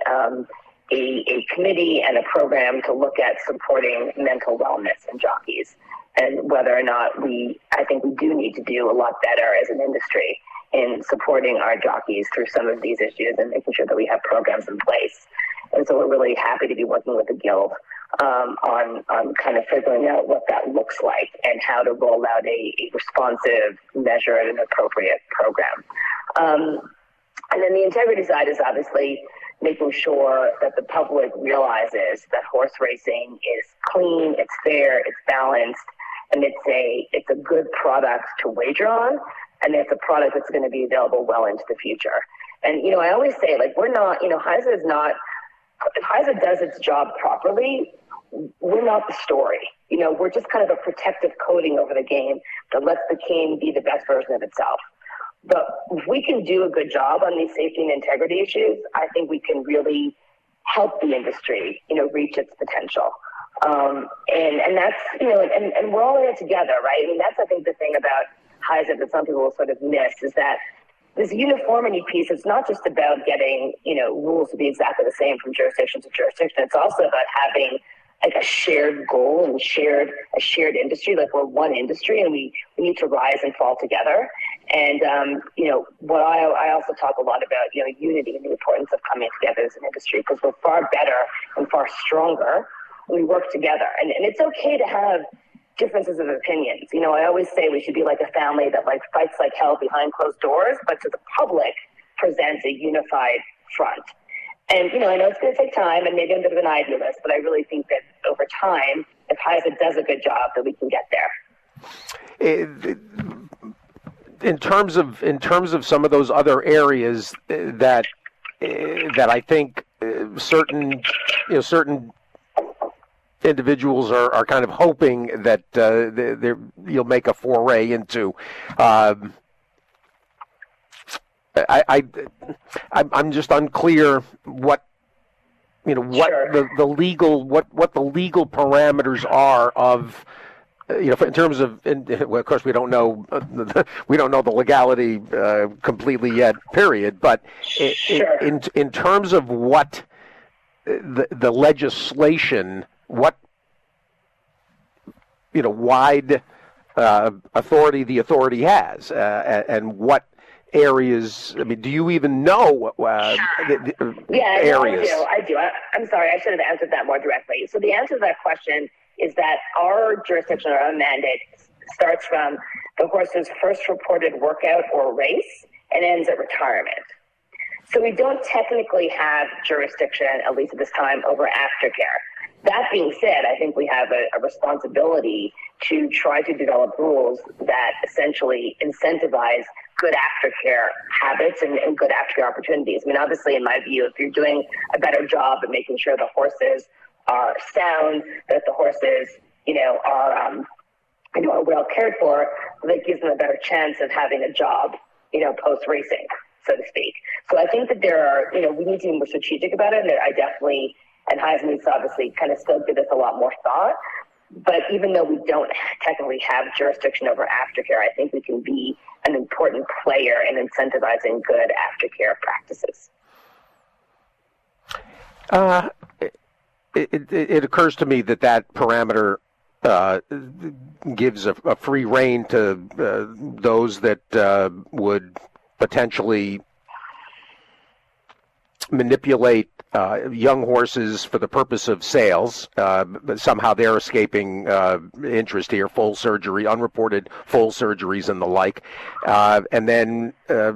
a committee and a program to look at supporting mental wellness in jockeys, and whether or not I think we do need to do a lot better as an industry in supporting our jockeys through some of these issues and making sure that we have programs in place. And so we're really happy to be working with the Guild on kind of figuring out what that looks like and how to roll out a responsive, measured, and appropriate program. And then the integrity side is obviously making sure that the public realizes that horse racing is clean, it's fair, it's balanced, and it's a good product to wager on, and it's a product that's going to be available well into the future. And, I always say, we're not, HISA is not, if HISA does its job properly, we're not the story. We're just kind of a protective coating over the game that lets the game be the best version of itself. But if we can do a good job on these safety and integrity issues, I think we can really help the industry, reach its potential. And that's, and we're all in it together, right? I mean, that's, I think, the thing about HISA that some people will sort of miss is that this uniformity piece, it's not just about getting, rules to be exactly the same from jurisdiction to jurisdiction. It's also about having a shared goal and a shared industry. We're one industry and we need to rise and fall together. And, what I also talk a lot about, unity and the importance of coming together as an industry, because we're far better and far stronger when we work together. And it's okay to have differences of opinions. I always say we should be like a family that fights like hell behind closed doors, but to the public presents a unified front. And, I know it's going to take time, and maybe I'm a bit of an idealist, but I really think that over time, if HISA does a good job, that we can get there. In terms of some of those other areas that I think certain individuals are kind of hoping that you'll make a foray into. I'm just unclear what Sure. the legal parameters are of in terms of of course we don't know the legality completely yet, period, but Sure. in terms of what the legislation, what wide authority the authority has, and what areas. I mean, do you even know Yeah, areas? no, I do. I'm sorry, I should have answered that more directly. So the answer to that question is that our jurisdiction or our mandate starts from the horse's first reported workout or race and ends at retirement. So we don't technically have jurisdiction, at least at this time, over aftercare. That being said, I think we have a responsibility to try to develop rules that essentially incentivize good aftercare habits and good aftercare opportunities. I mean, obviously, in my view, if you're doing a better job at making sure the horses are sound, that the horses, are well cared for, that gives them a better chance of having a job, post-racing, so to speak. So I think that there are, we need to be more strategic about it, and I definitely, and HISA needs to obviously kind of still give this a lot more thought. But even though we don't technically have jurisdiction over aftercare, I think we can be an important player in incentivizing good aftercare practices. It occurs to me that parameter gives a free rein to those that would potentially manipulate young horses for the purpose of sales, but somehow they're escaping interest here, full surgery, unreported full surgeries and the like. And then,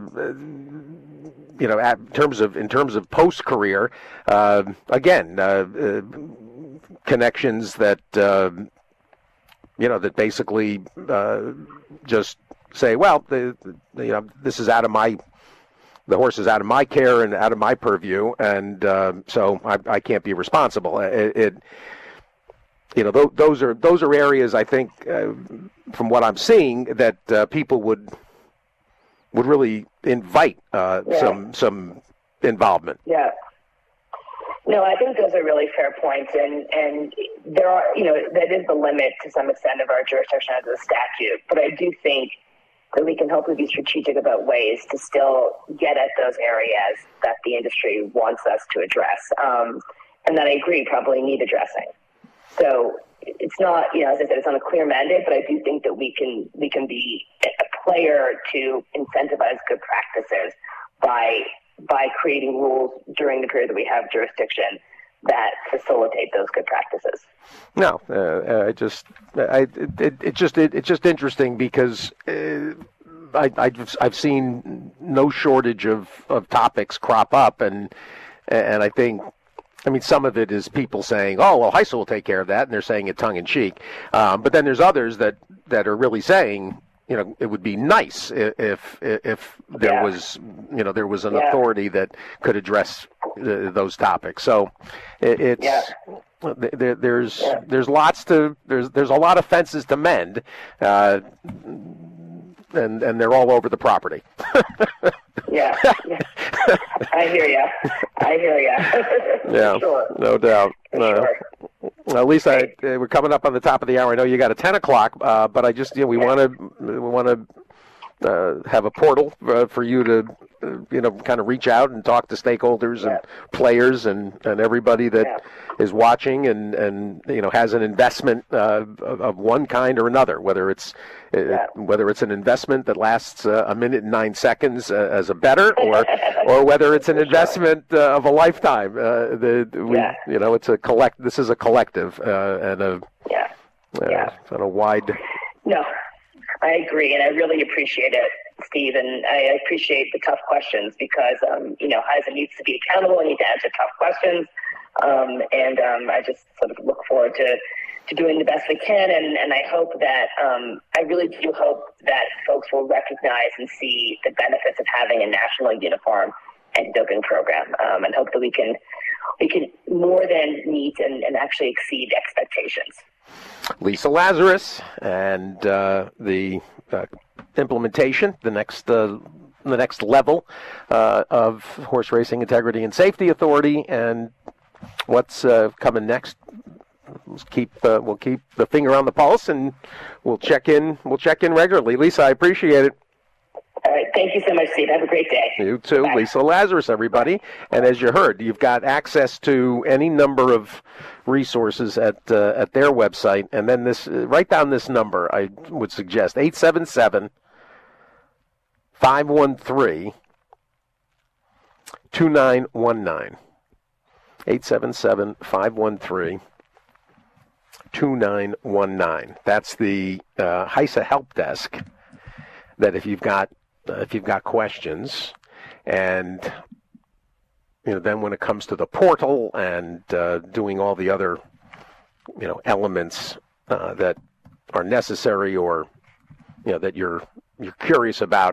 in terms of post-career, again, connections that, that basically just say, well, this is the horse is out of my care and out of my purview, and so I can't be responsible. Those are areas I think, from what I'm seeing, that people would invite some involvement. Yeah. No, I think those are really fair points, and there are, that is the limit to some extent of our jurisdiction as a statute. But I do think that we can hopefully be strategic about ways to still get at those areas that the industry wants us to address, and that I agree probably need addressing. So it's not, as I said, it's not a clear mandate, but I do think that we can be a player to incentivize good practices by creating rules during the period that we have jurisdiction that facilitate those good practices. No, it's just interesting because I've seen no shortage of topics crop up, and I think. I mean, some of it is people saying, "Oh, well, HISA will take care of that," and they're saying it tongue in cheek. But then there's others that are really saying, it would be nice if there was, there was an authority that could address those topics. So there's a lot of fences to mend, and they're all over the property. Yeah. I hear you. Yeah, sure. No doubt. Sure. Lisa, we're coming up on the top of the hour. I know you got a 10 o'clock, but I just, we want to have a portal for you to, kind of reach out and talk to stakeholders and players and everybody that is watching and has an investment of one kind or another, whether it's an investment that lasts a minute and 9 seconds as a bettor, or whether it's an investment of a lifetime. It's a collect. This is a collective and a wide. No, I agree, and I really appreciate it, Steve, and I appreciate the tough questions because HISA needs to be accountable and need to answer tough questions, and I just sort of look forward to doing the best we can, and I hope that I really do hope that folks will recognize and see the benefits of having a national uniform anti-doping program, and hope that we can more than meet and actually exceed expectations. Lisa Lazarus, and the implementation, the next level of Horse Racing Integrity and Safety Authority, and what's coming next. We'll keep the finger on the pulse, and we'll check in regularly. Lisa, I appreciate it. All right, thank you so much, Steve. Have a great day. You too. Bye. Lisa Lazarus, everybody. And as you heard, you've got access to any number of resources at their website. And then write down this number, I would suggest, 877-513-2919. 877-513-2919. That's the HISA help desk. That if you've got questions, and then when it comes to the portal and doing all the other elements that are necessary, or that you're curious about,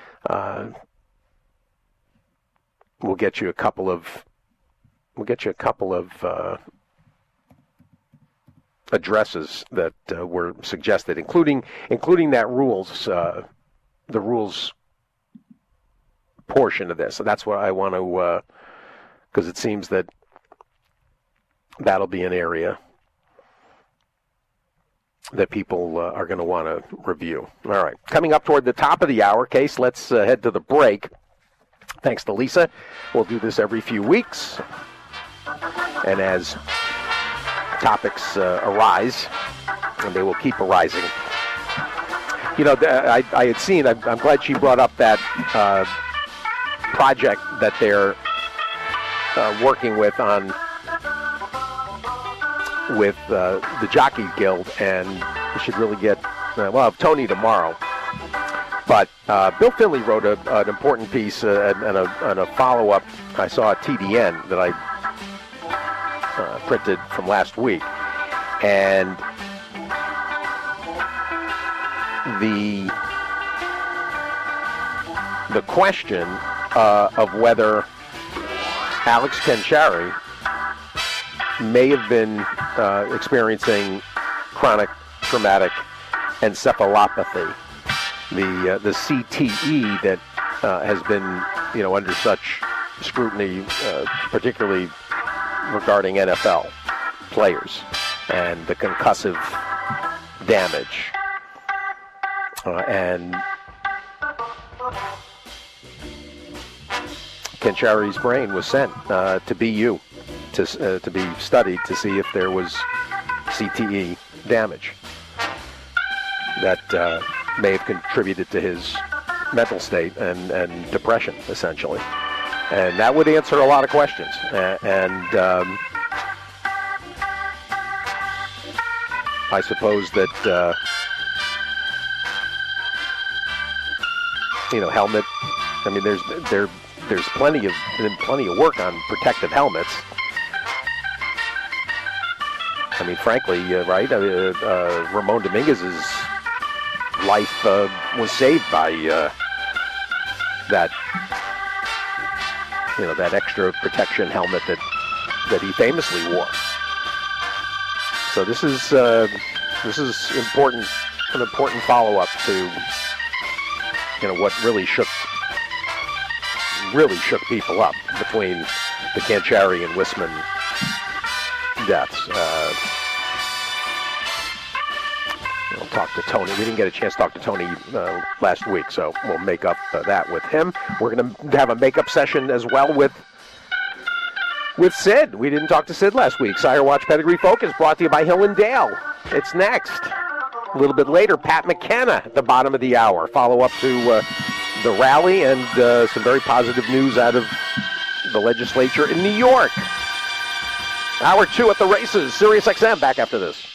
we'll get you a couple of addresses that were suggested, including that the rules portion of this. So that's what I want to, because it seems that that'll be an area that people are going to want to review. All right. Coming up toward the top of the hour, Case, let's head to the break. Thanks to Lisa. We'll do this every few weeks. And as topics arise, and they will keep arising. I had seen, I'm glad she brought up that project that they're working with the Jockey Guild, and we should really get, I'll have Tony tomorrow. But Bill Finley wrote an important piece and a follow-up I saw at TDN that I printed from last week. And the question of whether Alex Kenchari may have been experiencing chronic traumatic encephalopathy the CTE that has been, under such scrutiny, particularly regarding NFL players and the concussive damage. And Canchari's brain was sent to BU to be studied to see if there was CTE damage that may have contributed to his mental state and depression, essentially. And that would answer a lot of questions. I suppose that, helmet, I mean, there's plenty of work on protective helmets. I mean, frankly, right? Ramon Dominguez's life was saved by that extra protection helmet that he famously wore. So this is important, an important follow-up to what really shook people up between the Canchari and Wisman deaths. We'll talk to Tony. We didn't get a chance to talk to Tony last week, so we'll make up that with him. We're going to have a makeup session as well with Sid. We didn't talk to Sid last week. Sire Watch Pedigree Focus brought to you by Hill and Dale. It's next. A little bit later, Pat McKenna at the bottom of the hour. Follow up to the rally and some very positive news out of the legislature in New York. Hour 2 at the races. Sirius XM back after this.